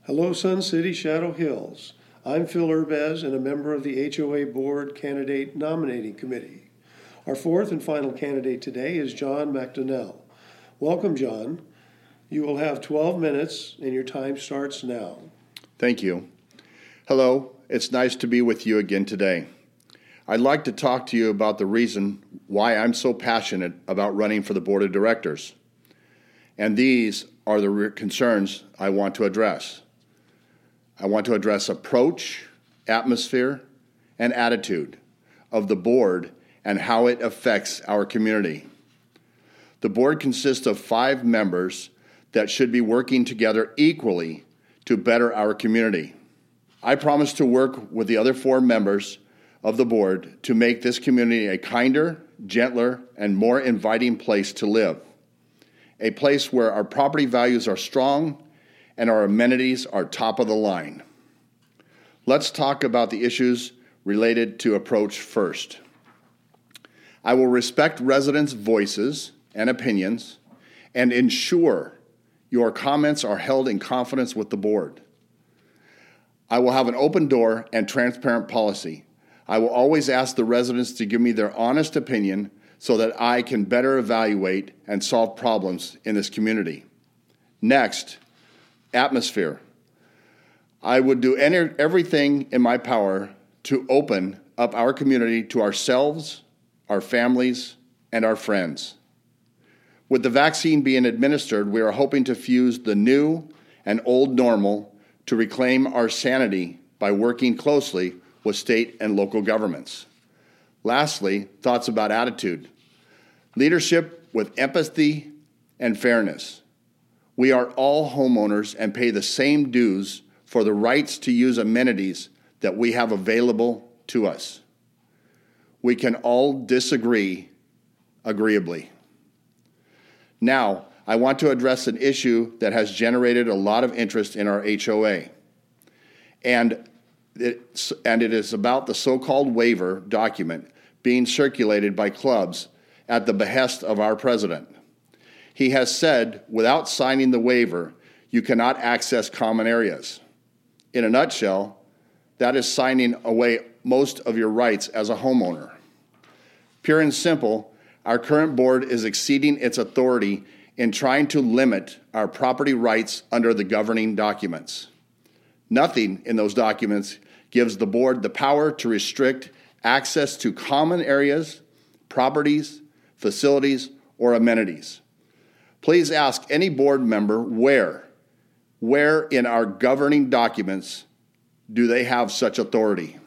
Hello, Sun City, Shadow Hills. I'm Phil Urbez and a member of the HOA Board Candidate Nominating Committee. Our fourth and final candidate today is John McDonnell. Welcome, John. You will have 12 minutes and your time starts now. Thank you. Hello, it's nice to be with you again today. I'd like to talk to you about the reason why I'm so passionate about running for the Board of Directors. And these are the concerns I want to address. I want to address approach, atmosphere, and attitude of the board and how it affects our community. The board consists of 5 members that should be working together equally to better our community. I promise to work with the other 4 members of the board to make this community a kinder, gentler, and more inviting place to live. A place where our property values are strong and our amenities are top of the line. Let's talk about the issues related to approach first. I will respect residents' voices and opinions and ensure your comments are held in confidence with the board. I will have an open door and transparent policy. I will always ask the residents to give me their honest opinion so that I can better evaluate and solve problems in this community. Next, atmosphere. I would do everything in my power to open up our community to ourselves, our families, and our friends. With the vaccine being administered, we are hoping to fuse the new and old normal to reclaim our sanity by working closely with state and local governments. Lastly, thoughts about attitude. Leadership with empathy and fairness. We are all homeowners and pay the same dues for the rights to use amenities that we have available to us. We can all disagree agreeably. Now, I want to address an issue that has generated a lot of interest in our HOA. And it is about the so-called waiver document being circulated by clubs at the behest of our president. He has said, without signing the waiver, you cannot access common areas. In a nutshell, that is signing away most of your rights as a homeowner. Pure and simple, our current board is exceeding its authority in trying to limit our property rights under the governing documents. Nothing in those documents gives the board the power to restrict access to common areas, properties, facilities, or amenities. Please ask any board member where in our governing documents do they have such authority.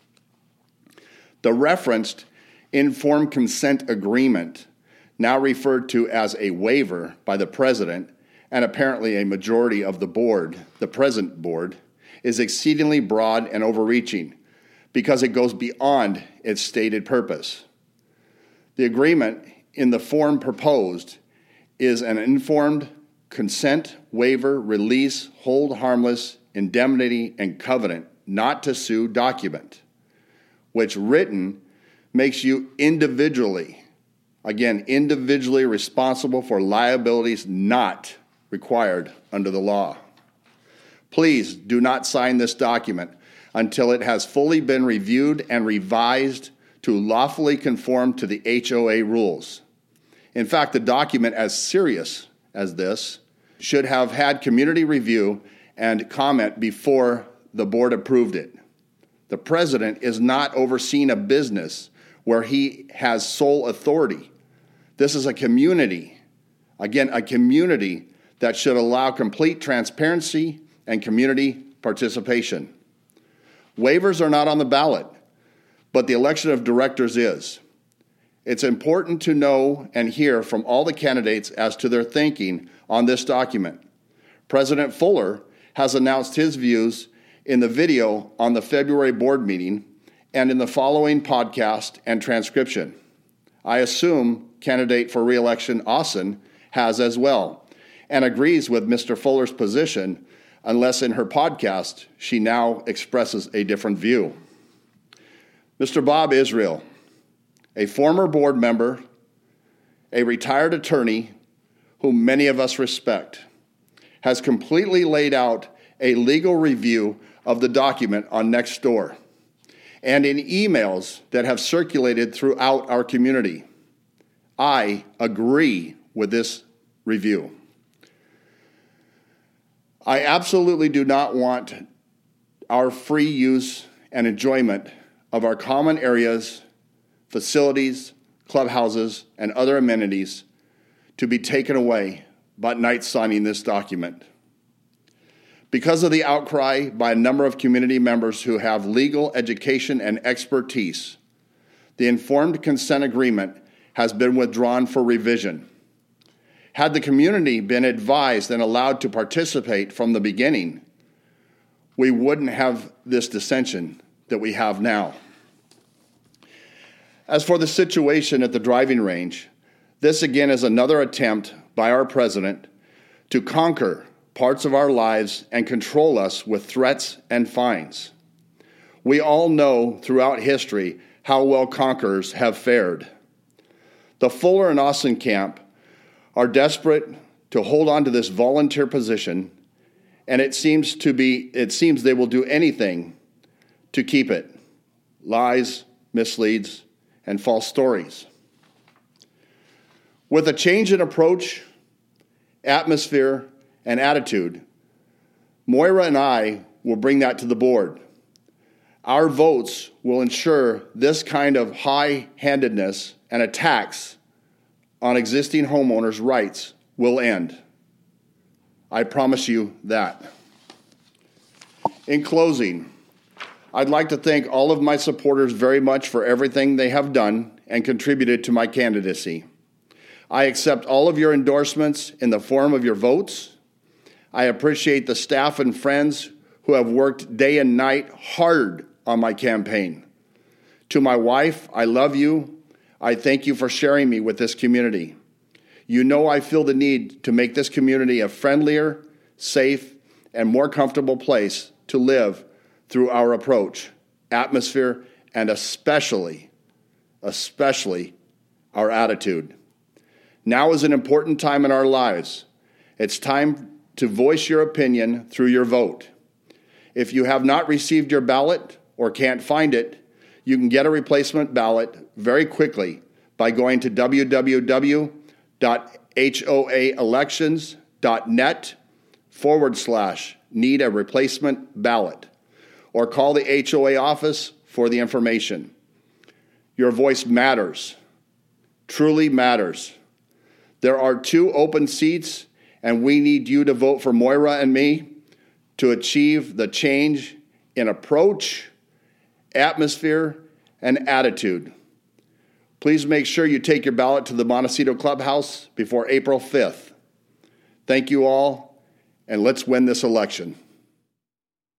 The referenced informed consent agreement, now referred to as a waiver by the president and apparently a majority of the board, the present board, is exceedingly broad and overreaching because it goes beyond its stated purpose. The agreement in the form proposed is an informed consent, waiver, release, hold harmless, indemnity, and covenant not to sue document, which written makes you individually responsible for liabilities not required under the law. Please do not sign this document until it has fully been reviewed and revised to lawfully conform to the HOA rules. In fact, the document as serious as this should have had community review and comment before the board approved it. The president is not overseeing a business where he has sole authority. This is a community that should allow complete transparency and community participation. Waivers are not on the ballot, but the election of directors is. It's important to know and hear from all the candidates as to their thinking on this document. President Fuller has announced his views in the video on the February board meeting and in the following podcast and transcription. I assume candidate for re-election Austin has as well and agrees with Mr. Fuller's position, unless in her podcast she now expresses a different view. Mr. Bob Israel, a former board member, a retired attorney whom many of us respect, has completely laid out a legal review of the document on Nextdoor and in emails that have circulated throughout our community. I agree with this review. I absolutely do not want our free use and enjoyment of our common areas, facilities, clubhouses, and other amenities to be taken away by night signing this document. Because of the outcry by a number of community members who have legal education and expertise, the informed consent agreement has been withdrawn for revision. Had the community been advised and allowed to participate from the beginning, we wouldn't have this dissension that we have now. As for the situation at the driving range, this again is another attempt by our president to conquer parts of our lives and control us with threats and fines. We all know throughout history how well conquerors have fared. The Fuller and Austin camp are desperate to hold on to this volunteer position, and it seems they will do anything to keep it. Lies, misleads, and false stories. With a change in approach, atmosphere, and attitude, Moira and I will bring that to the board. Our votes will ensure this kind of high-handedness and attacks on existing homeowners' rights will end. I promise you that. In closing, I'd like to thank all of my supporters very much for everything they have done and contributed to my candidacy. I accept all of your endorsements in the form of your votes. I appreciate the staff and friends who have worked day and night hard on my campaign. To my wife, I love you. I thank you for sharing me with this community. You know I feel the need to make this community a friendlier, safe, and more comfortable place to live through our approach, atmosphere, and especially our attitude. Now is an important time in our lives. It's time to voice your opinion through your vote. If you have not received your ballot or can't find it, you can get a replacement ballot very quickly by going to www.hoaelections.net/need a replacement ballot, or call the HOA office for the information. Your voice matters, truly matters. There are 2 open seats, and we need you to vote for Moira and me to achieve the change in approach, atmosphere, and attitude. Please make sure you take your ballot to the Montecito Clubhouse before April 5th. Thank you all, and let's win this election.